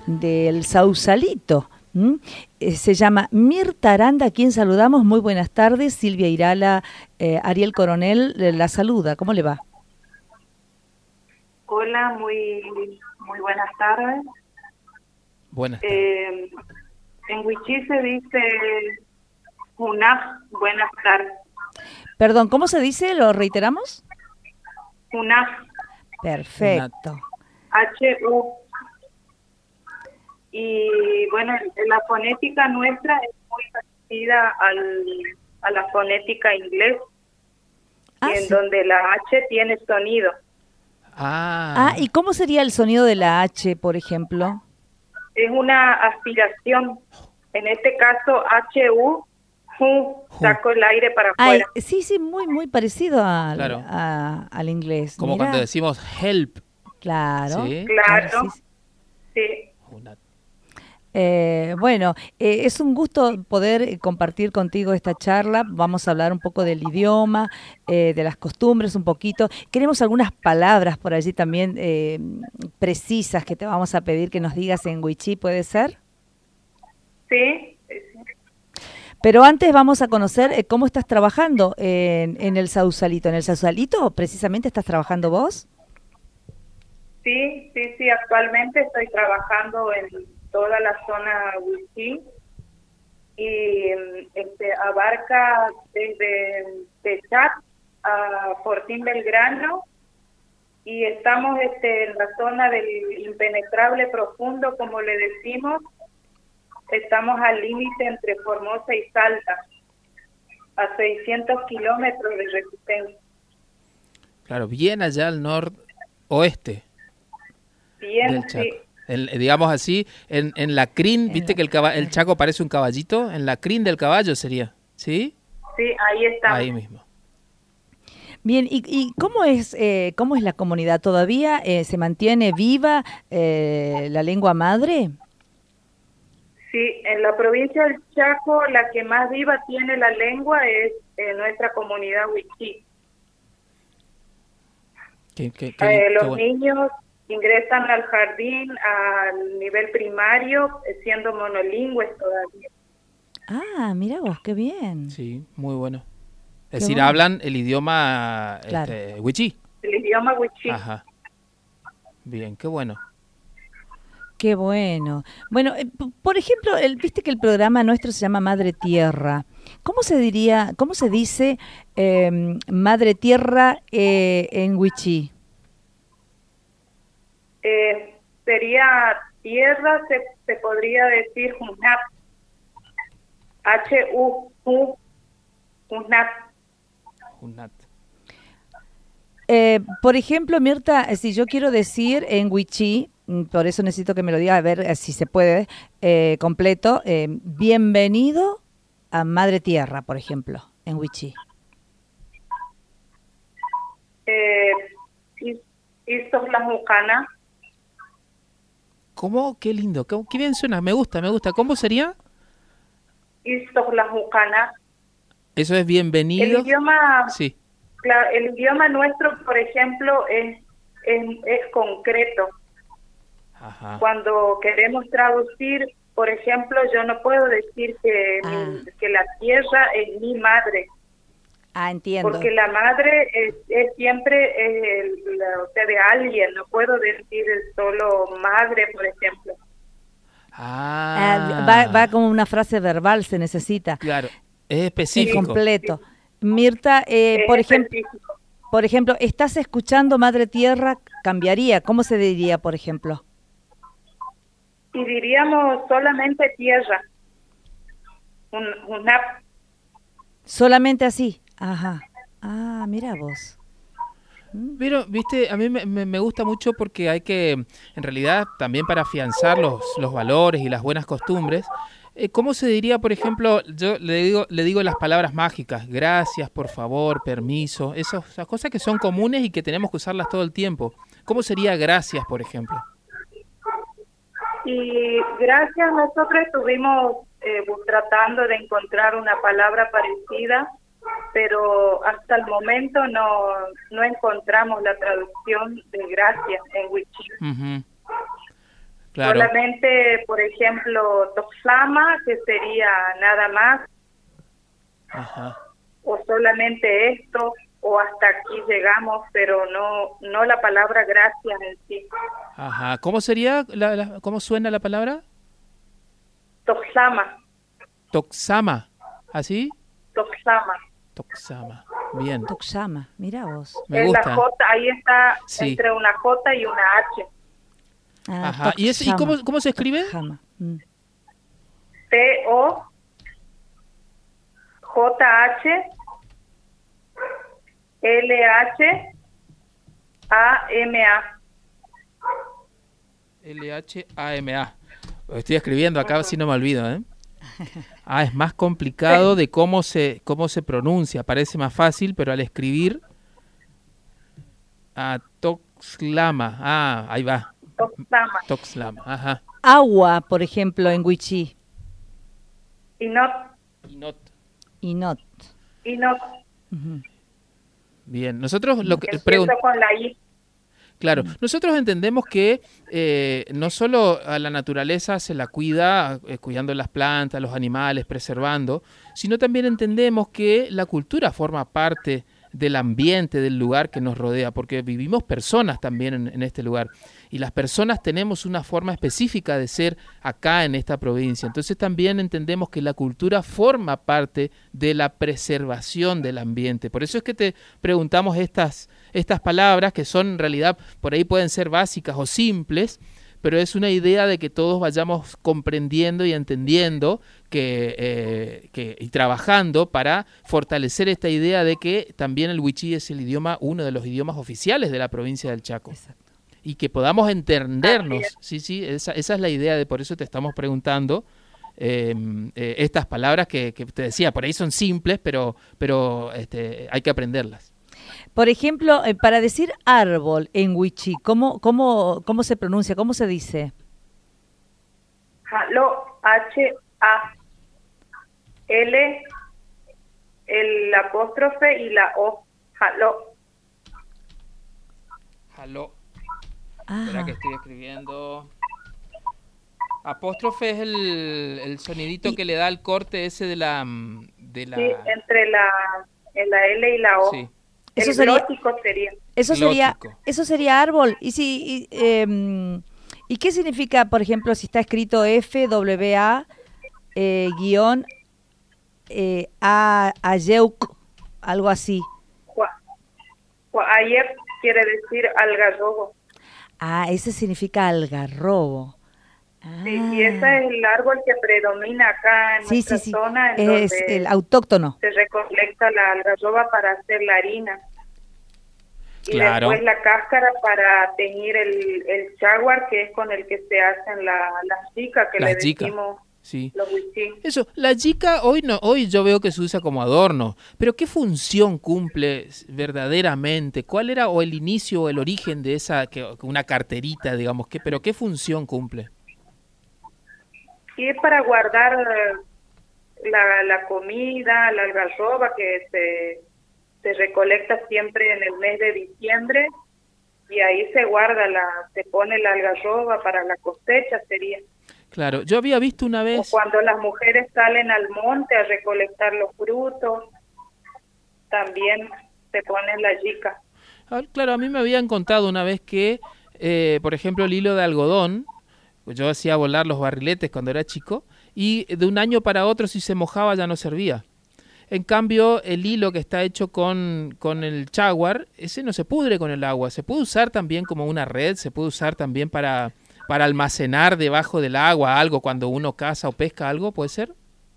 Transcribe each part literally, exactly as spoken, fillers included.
del Sausalito. ¿Mm? Eh, se llama Mirta Aranda, a quien saludamos. Muy buenas tardes. Silvia Irala, eh, Ariel Coronel eh, la saluda. ¿Cómo le va? Hola, muy muy buenas tardes. Buenas tardes. Eh, en Wichí se dice Junaj, buenas tardes. Perdón, ¿cómo se dice? ¿Lo reiteramos? Junaj. Perfecto. H U. Y bueno, la fonética nuestra es muy parecida al, a la fonética inglés, Ah, en sí. donde la H tiene sonido. Ah, Ah, ¿y cómo sería el sonido de la H, por ejemplo? Es una aspiración. En este caso, H U, ju, saco el aire para Ay, afuera. sí, sí, muy, muy parecido al, Claro. a- al inglés. como Mirá. cuando decimos help. Claro. ¿Sí? Claro, sí, sí. sí. Una- Eh, bueno, eh, es un gusto poder eh, compartir contigo esta charla. Vamos a hablar un poco del idioma, eh, de las costumbres un poquito. Queremos algunas palabras por allí también eh, precisas que te vamos a pedir que nos digas en wichí, ¿puede ser? Sí, Pero antes vamos a conocer eh, cómo estás trabajando en, en el Sausalito. ¿En el Sausalito precisamente estás trabajando vos? sí, sí, sí. Actualmente estoy trabajando en toda la zona Wichí y mm, este, abarca desde Techat a Fortín Belgrano y estamos este, en la zona del impenetrable profundo, como le decimos. Estamos al límite entre Formosa y Salta, a seiscientos kilómetros de resistencia. Claro, bien allá al noroeste Bien, del Chaco. sí, En- eh, digamos así, en, en la crin, viste que el, caba- el Chaco parece un caballito, en la crin del caballo sería, ¿sí? sí, ahí estamos. Ahí mismo. Bien, ¿y, y cómo es eh, cómo es la comunidad? ¿Todavía eh, se mantiene viva eh, la lengua madre? Sí, en la provincia del Chaco la que más viva tiene la lengua es eh, nuestra comunidad Wichí. Qué, qué- qué- Eh, qué los bueno. niños ingresan al jardín al nivel primario eh, siendo monolingües todavía. Ah, mira vos, qué bien. Sí, muy bueno. Qué Es decir, bueno. hablan el idioma Claro. este, wichí. El idioma Wichí. Ajá. Bien, qué bueno. Qué bueno. Bueno, eh, p- por ejemplo, el, viste que el programa nuestro se llama Madre Tierra. ¿Cómo se diría, cómo se dice eh, Madre Tierra eh, en wichí? Eh, sería tierra, se, se podría decir Junap. H U U Junap. Junat. Eh, por ejemplo, Mirta, eh, si yo quiero decir en wichí, mm, por eso necesito que me lo diga, a ver eh, si se puede, eh, completo, eh, bienvenido a Madre Tierra, por ejemplo, en wichí. Eh, y- Istos la Mucana. ¿Cómo? Qué lindo. Qué, qué bien suena. Me gusta, me gusta. ¿Cómo sería? Istos la Mucana. Eso es El bienvenido. idioma, Sí. cla- el idioma nuestro, por ejemplo, es, es, es concreto. Ajá. Cuando queremos traducir, por ejemplo, yo no puedo decir que, Ah. mi- que la tierra es mi madre, Ah, entiendo. porque la madre es, es siempre eh, el- la- o sea, de alguien. No puedo decir solo madre, por ejemplo. Ah, Ah, va, va como una frase verbal, se necesita. Claro. Es Es específico. completo. Mirta, eh, Es por ejemplo, específico. por ejemplo, ¿estás escuchando Madre Tierra? ¿Cambiaría? ¿Cómo se diría, por ejemplo? Y diríamos solamente tierra. Un, una, Solamente así. Ajá. Ah, mira vos. Pero, viste, a mí me, me- me gusta mucho porque hay que, en realidad, también para afianzar los, los valores y las buenas costumbres, eh, ¿cómo se diría, por ejemplo, yo le digo, le digo las palabras mágicas, gracias, por favor, permiso, esos- esas cosas que son comunes y que tenemos que usarlas todo el tiempo? ¿Cómo sería gracias, por ejemplo? y gracias, nosotros estuvimos eh, bu- tratando de encontrar una palabra parecida, pero hasta el momento no, no encontramos la traducción de gracias en Wichí. Ujú. Claro. Solamente, por ejemplo, Toxama, que sería nada más, Ajá. o solamente esto, o hasta aquí llegamos, pero no no la palabra gracias en sí. Ajá. ¿Cómo sería, la, la- cómo suena la palabra? Toxama, Toxama. ¿Así? Toxama. Toxama. Bien. Toxama, mira vos. Me Es la gusta. J, ahí está Sí. entre una J y una H. Ah, Ajá. ¿Y, es, ¿y Toxama. cómo, cómo se escribe? Toxama. Mm. T O J H L H A M A. L H A M A. Estoy escribiendo acá, si no me olvido, ¿eh? Ah, es más complicado de cómo se cómo se pronuncia. Parece más fácil, pero al escribir... Ah, Toxlama. Ah, ahí va. Toxama. Toxlama. Ajá. Agua, por ejemplo, en wichí. Inot. Inot. Inot. Inot. Ujú. Bien. Nosotros lo que Empiezo pregun- con la I. Claro, nosotros entendemos que eh, no solo a la naturaleza se la cuida, eh, cuidando las plantas, los animales, preservando, sino también entendemos que la cultura forma parte del ambiente, del lugar que nos rodea, porque vivimos personas también en, en este lugar. Y las personas tenemos una forma específica de ser acá en esta provincia. Entonces también entendemos que la cultura forma parte de la preservación del ambiente. Por eso es que te preguntamos estas, estas palabras que son en realidad, por ahí pueden ser básicas o simples, pero es una idea de que todos vayamos comprendiendo y entendiendo que, eh, que, y trabajando para fortalecer esta idea de que también el wichí es el idioma, uno de los idiomas oficiales de la provincia del Chaco. Exacto. Y que podamos entendernos. Sí, sí, esa, esa es la idea, de por eso te estamos preguntando eh, eh, estas palabras que, que te decía, por ahí son simples, pero, pero este, hay que aprenderlas. Por ejemplo, eh, para decir árbol en wichí, ¿cómo, cómo, cómo se pronuncia? ¿Cómo se dice? Jalo, H A L, el apóstrofe y la O. Jalo. Jaló. Ah, Espera que estoy escribiendo. Apóstrofe es el, el sonidito Y- que le da el corte ese de la... De la... Sí, entre la, en la L y la O. Sí. Eso El sería- glótico sería. eso sería, glótico. eso sería árbol. Y si, y, em, ¿y qué significa, por ejemplo, si está escrito F W A eh, guión eh, A Ayeuk, algo así? Gua- gua- Ayer quiere decir algarrobo. Ah, ese significa algarrobo. Sí, y ese es el árbol que predomina acá en Sí, nuestra sí, sí. zona, en Es donde el autóctono. se recolecta la algarroba para hacer la harina. Y Claro. después la cáscara para teñir el, el chaguar, que es con el que se hacen la, las chicas, que Las le chicas. decimos Sí. los wichí. Eso, la yica hoy no, hoy yo veo que se usa como adorno, pero ¿qué función cumple verdaderamente? ¿Cuál era o el inicio o el origen de esa, que, una carterita, digamos, que, pero qué función cumple? Y es para guardar eh, la, la comida, la algarroba que se, se recolecta siempre en el mes de diciembre, y ahí se guarda, la se pone la algarroba para la cosecha sería. Claro, yo había visto una O vez... cuando las mujeres salen al monte a recolectar los frutos, también se pone la yica. Ah, claro, a mí me habían contado una vez que, eh, por ejemplo, el hilo de algodón, yo hacía volar los barriletes cuando era chico, y de un año para otro si se mojaba ya no servía. En cambio, el hilo que está hecho con, con el chaguar, ese no se pudre con el agua. Se puede usar también como una red, se puede usar también para, para almacenar debajo del agua algo cuando uno caza o pesca algo, ¿puede ser?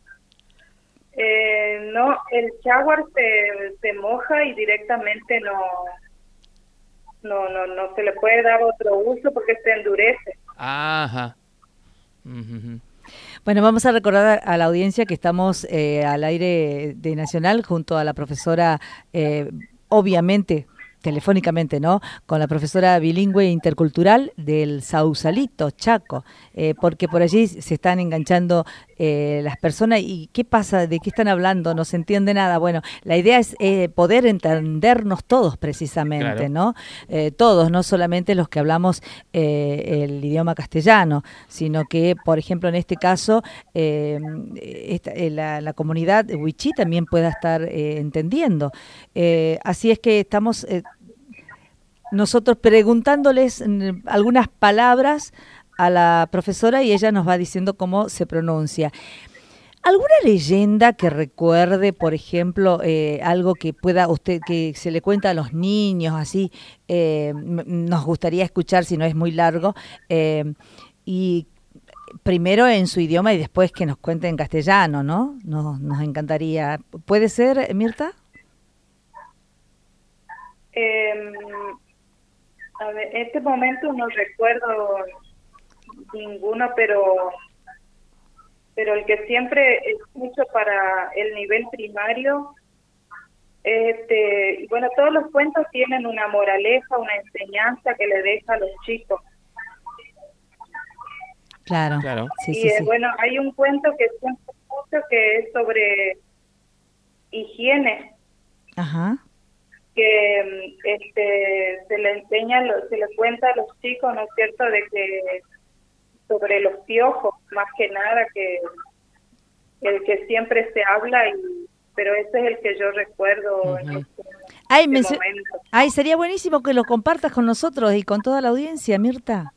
Eh, no, el chaguar se, se moja y directamente no, no, no, no se le puede dar otro uso porque se endurece. Ajá. Ujú. Bueno, vamos a recordar a la audiencia que estamos eh, al aire de Nacional junto a la profesora, eh, obviamente, telefónicamente, ¿no? Con la profesora bilingüe intercultural del Sausalito, Chaco, eh, porque por allí se están enganchando eh, las personas, ¿y qué pasa? ¿De qué están hablando? No se entiende nada. Bueno, la idea es eh, poder entendernos todos precisamente, Claro. ¿no? Eh, todos, no solamente los que hablamos eh, el idioma castellano, sino que, por ejemplo, en este caso, eh, esta, eh, la, la comunidad wichí también pueda estar eh, entendiendo. Eh, así es que estamos eh, nosotros preguntándoles mm, algunas palabras a la profesora y ella nos va diciendo cómo se pronuncia. ¿Alguna leyenda que recuerde, por ejemplo, eh, algo que pueda usted, que se le cuenta a los niños, así, eh, nos gustaría escuchar si no es muy largo, eh, y primero en su idioma y después que nos cuente en castellano, ¿no? Nos, nos encantaría. ¿Puede ser, Mirta? Eh, a ver, en este momento no recuerdo ninguno, pero pero el que siempre escucho para el nivel primario, este, y bueno, todos los cuentos tienen una moraleja, una enseñanza que le deja a los chicos. Claro, Claro. sí, y sí, eh, sí. bueno, hay un cuento que siempre escucho que es sobre higiene, Ajá, que mm, este se le enseña, lo- se le cuenta a los chicos, ¿no es cierto?, de que sobre los piojos, más que nada, que el que siempre se habla, y pero ese es el que yo recuerdo en Ujú. este, ay, este mencio- momento. ay, sería buenísimo que lo compartas con nosotros y con toda la audiencia, Mirta.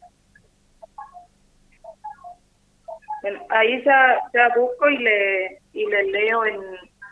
Bueno, ahí ya ya busco y le y le leo en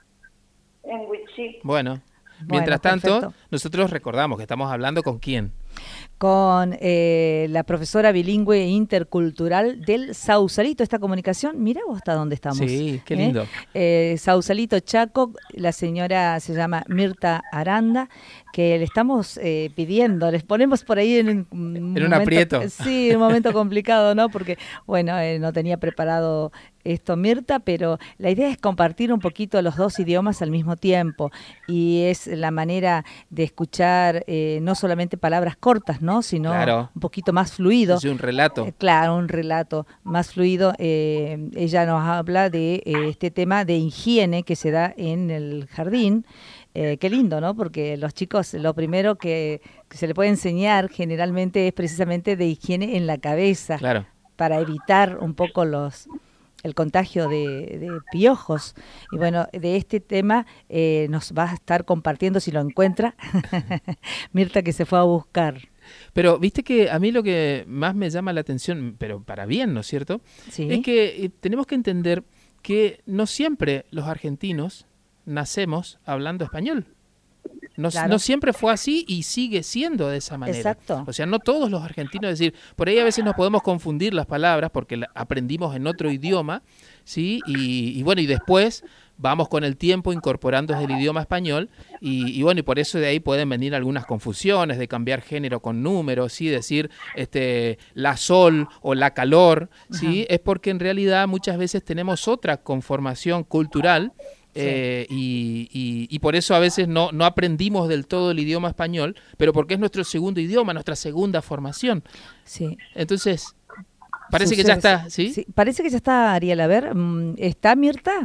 en wichí. Bueno, Bueno, mientras tanto, perfecto. nosotros recordamos que estamos hablando con quién. Con eh, la profesora bilingüe e intercultural del Sausalito, esta comunicación, mira vos hasta dónde estamos. Sí, qué ¿eh? lindo. Eh, Sausalito, Chaco, la señora se llama Mirta Aranda, que le estamos eh, pidiendo, les ponemos por ahí en un, un En un momento- aprieto. Sí, un momento complicado, ¿no? Porque, bueno, eh, no tenía preparado esto Mirta, pero la idea es compartir un poquito los dos idiomas al mismo tiempo y es la manera de escuchar eh, no solamente palabras cortas, ¿no? Sino Claro. un poquito más fluido. Es un relato. Eh, Claro, un relato más fluido. Eh, ella nos habla de eh, este tema de higiene que se da en el jardín. Eh, qué lindo, ¿no? Porque los chicos, lo primero que, que se le puede enseñar generalmente es precisamente de higiene en la cabeza, Claro. para evitar un poco los el contagio de, de piojos. Y bueno, de este tema eh, nos va a estar compartiendo, si lo encuentra, Mirta, que se fue a buscar. Pero viste que a mí lo que más me llama la atención, pero para bien, ¿no es cierto? ¿Sí? Es que eh, tenemos que entender que no siempre los argentinos nacemos hablando español. No, Claro. no siempre fue así y sigue siendo de esa manera. Exacto. O sea, no todos los argentinos, es decir, por ahí a veces nos podemos confundir las palabras porque la- aprendimos en otro idioma, ¿sí? Y, y bueno, y después vamos con el tiempo incorporando el idioma español y, y bueno, y por eso de ahí pueden venir algunas confusiones de cambiar género con números, ¿sí? Decir este, la sol o la calor, ¿sí? Es porque en realidad muchas veces tenemos otra conformación cultural. Sí. Eh, y, y- y por eso a veces no, no aprendimos del todo el idioma español, pero porque es nuestro segundo idioma, nuestra segunda formación. Sí. Entonces, parece que ya Sucede- está, ¿sí? Sí, parece que ya está, Ariel. A ver, mm, ¿está Mirta?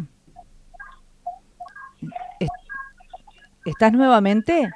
¿Es- ¿Estás nuevamente?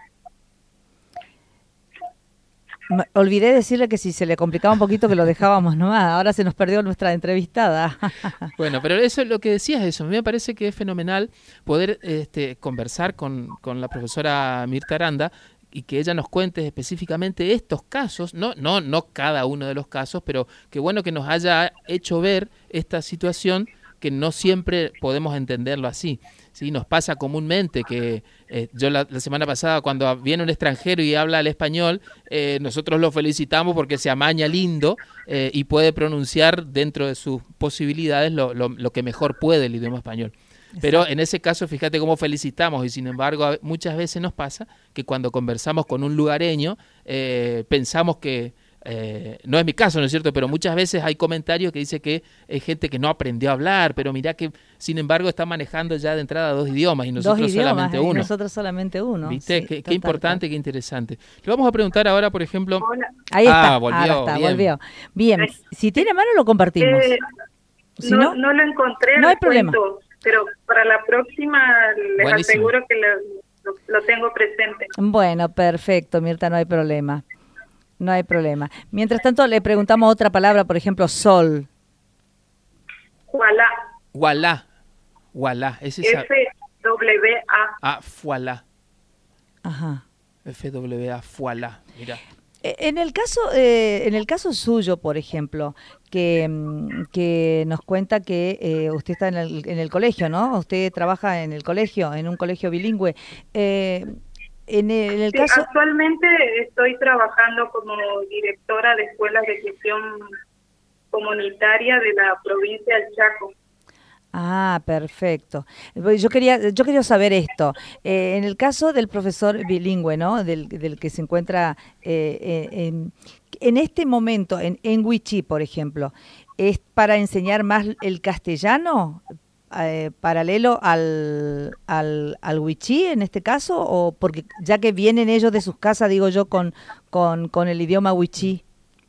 Me olvidé decirle que si se le complicaba un poquito que lo dejábamos nomás. Ahora se nos perdió nuestra entrevistada. Bueno, pero eso es lo que decías, eso. A mí me parece que es fenomenal poder este, conversar con, con la profesora Mirta Aranda y que ella nos cuente específicamente estos casos, no, no, no cada uno de los casos, pero qué bueno que nos haya hecho ver esta situación que no siempre podemos entenderlo así. ¿Sí? Nos pasa comúnmente que eh, yo la, la semana pasada cuando viene un extranjero y habla el español, eh, nosotros lo felicitamos porque se amaña lindo eh, y puede pronunciar dentro de sus posibilidades lo, lo, lo que mejor puede el idioma español. Pero en ese caso, fíjate cómo felicitamos y sin embargo a- muchas veces nos pasa que cuando conversamos con un lugareño eh, pensamos que, eh, no es mi caso, ¿no es cierto? Pero muchas veces hay comentarios que dice que hay gente que no aprendió a hablar, pero mirá que sin embargo está manejando ya de entrada dos idiomas y nosotros Dos idiomas, solamente y uno. nosotros solamente uno. ¿Viste? Sí, qué, qué total, importante, qué interesante. Le vamos a preguntar ahora, por ejemplo, Hola. Ahí está, Ah, volvió, ahora está, bien. volvió. Bien, si tiene mano lo compartimos. Eh, Si no, no, no lo encontré. no hay el problema. cuento, pero para la próxima les Buenísimo. aseguro que lo, lo, lo tengo presente. Bueno, perfecto, Mirta, no hay problema. No hay problema. Mientras tanto, le preguntamos otra palabra, por ejemplo, sol. Voilà. Voilà. Voilà. Es esa. F W A. Ah, voilà. Ajá. F W A, voilà. Mira. Eh, En el caso, eh, en el caso suyo, por ejemplo, que, mm, que nos cuenta que eh, usted está en el, en el colegio, ¿no? Usted trabaja en el colegio, en un colegio bilingüe. Eh, en el, en el Sí, caso, actualmente estoy trabajando como directora de escuelas de gestión comunitaria de la provincia del Chaco. ah, perfecto. Yo quería, yo quería saber esto. Eh, en el caso del profesor bilingüe, ¿no? Del, del que se encuentra eh, eh, en, en este momento en, en Wichí, por ejemplo, ¿es para enseñar más el castellano eh, paralelo al, al, al Wichí en este caso? O porque ya que vienen ellos de sus casas, digo yo, con, con, con el idioma Wichí.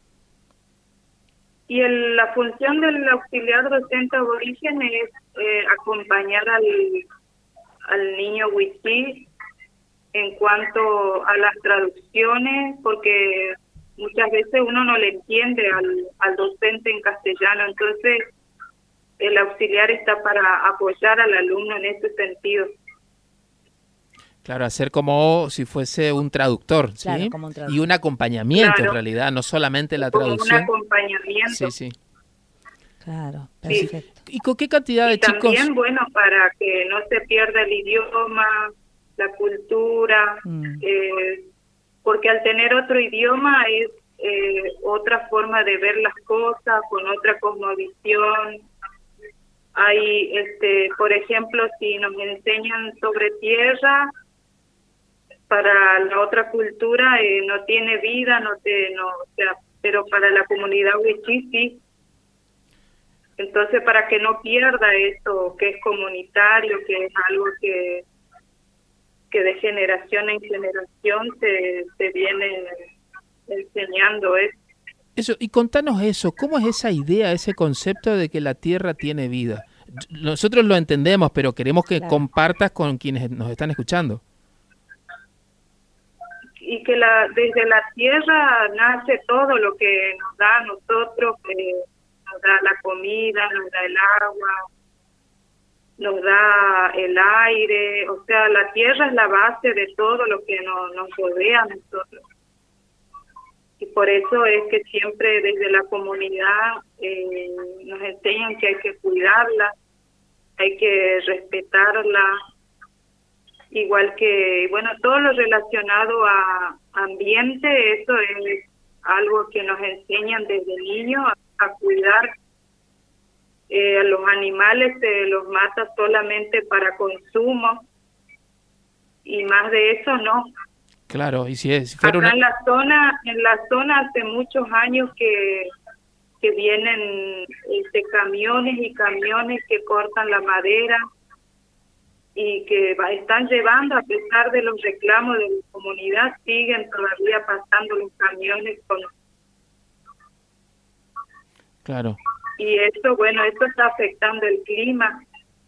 Y el, la función del auxiliar docente aborigen es eh, acompañar al, al niño wichí en cuanto a las traducciones, porque muchas veces uno no le entiende al, al docente en castellano, entonces el auxiliar está para apoyar al alumno en ese sentido. Claro, hacer como si fuese un traductor, ¿sí? Claro, como un traductor. Y un acompañamiento, Claro. en realidad, no solamente la Como traducción. un acompañamiento. Sí, sí. Claro, Sí. perfecto. ¿Y con qué cantidad de Y chicos? también, bueno, para que no se pierda el idioma, la cultura, Mm. eh, porque al tener otro idioma es eh, otra forma de ver las cosas, con otra cosmovisión. Hay, este, por ejemplo, si nos enseñan sobre tierra, para la otra cultura eh, no tiene vida, no te, no, o sea, pero para la comunidad wichí sí. Entonces, para que no pierda esto que es comunitario, que es algo que que de generación en generación se, se viene enseñando es Eso, y contanos eso, ¿cómo es esa idea, ese concepto de que la tierra tiene vida? Nosotros lo entendemos, pero queremos que Claro. compartas con quienes nos están escuchando. y que la desde la tierra nace todo lo que nos da a nosotros, que nos da la comida, nos da el agua, nos da el aire, o sea, la tierra es la base de todo lo que nos, nos rodea a nosotros. Y por eso es que siempre desde la comunidad eh, nos enseñan que hay que cuidarla, hay que respetarla, igual que, bueno, todo lo relacionado a ambiente, eso es algo que nos enseñan desde niños a, a cuidar. Eh, a los animales se los mata solamente para consumo y más de eso no. Claro, y si, es, si fuera Acá una... en la zona, en la zona hace muchos años que que vienen este, camiones y camiones que cortan la madera y que va, están llevando, a pesar de los reclamos de la comunidad, siguen todavía pasando los camiones con... Claro. Y esto, bueno, esto está afectando el clima.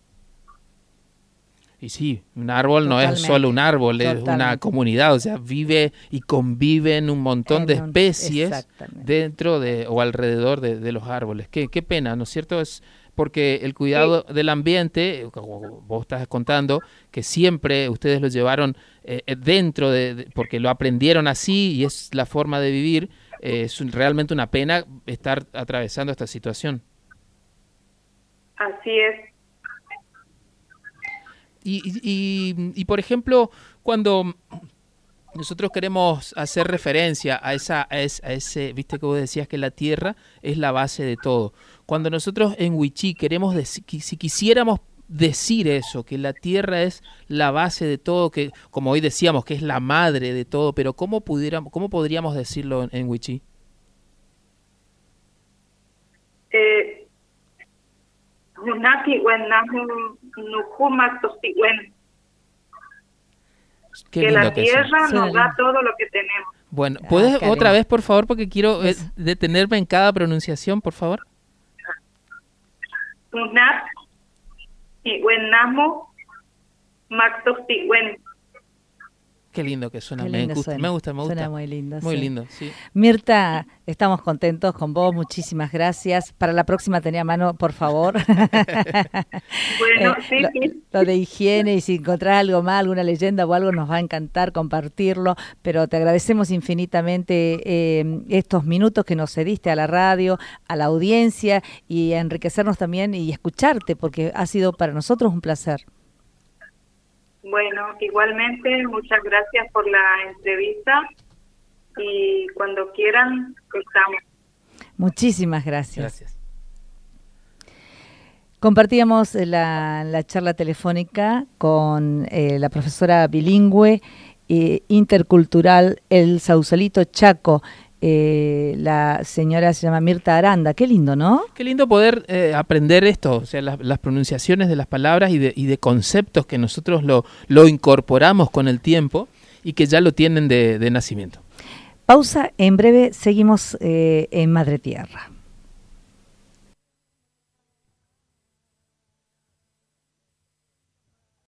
Y sí, un árbol no Totalmente, es solo un árbol, es totalmente. una comunidad, o sea, vive y conviven un montón de En un- especies exactamente. dentro de o alrededor de, de los árboles. Qué, qué pena, ¿no es cierto? Es porque el cuidado del ambiente, como vos estás contando, que siempre ustedes lo llevaron eh, dentro de, de- porque lo aprendieron así y es la forma de vivir, eh, es un- realmente una pena estar atravesando esta situación. Así es. Y, y, y, y, por ejemplo, cuando nosotros queremos hacer referencia a esa a ese, a ese, viste que vos decías que la tierra es la base de todo. Cuando nosotros en Wichí queremos decir, si quisiéramos decir eso, que la tierra es la base de todo, que como hoy decíamos que es la madre de todo, pero cómo pudiéramos, cómo podríamos decirlo en, en Wichí? Eh, Hunaki, Huenamu, Nujuma, Tostihuén. Qué Que lindo la que es. tierra Suena nos da lindo. todo lo que tenemos. Bueno, Ah, ¿puedes qué otra lindo. vez, por favor? Porque quiero eh, Eso. detenerme en cada pronunciación, por favor. Unat, Tiwen Namo, Mactos Tiwen. Qué lindo que suena. Qué Me lindo gusta, suena. me gusta, me gusta. Suena muy lindo. Muy sí. lindo, sí. Mirta, estamos contentos con vos. Muchísimas gracias. Para la próxima tenía a mano, por favor. Bueno, eh, sí, lo, sí. lo de higiene, y si encontrás algo más, alguna leyenda o algo, nos va a encantar compartirlo. Pero te agradecemos infinitamente eh, estos minutos que nos cediste a la radio, a la audiencia, y a enriquecernos también y escucharte, porque ha sido para nosotros un placer. Bueno, igualmente, muchas gracias por la entrevista y cuando quieran, estamos. Muchísimas gracias. Gracias. Compartíamos la, la charla telefónica con eh, la profesora bilingüe eh, intercultural El Sausalito Chaco. Eh, la señora se llama Mirta Aranda. Qué lindo, ¿no? Qué lindo poder eh, aprender esto, o sea, las, las pronunciaciones de las palabras y de, y de conceptos que nosotros lo, lo incorporamos con el tiempo y que ya lo tienen de, de nacimiento. Pausa, en breve seguimos eh, en Madre Tierra.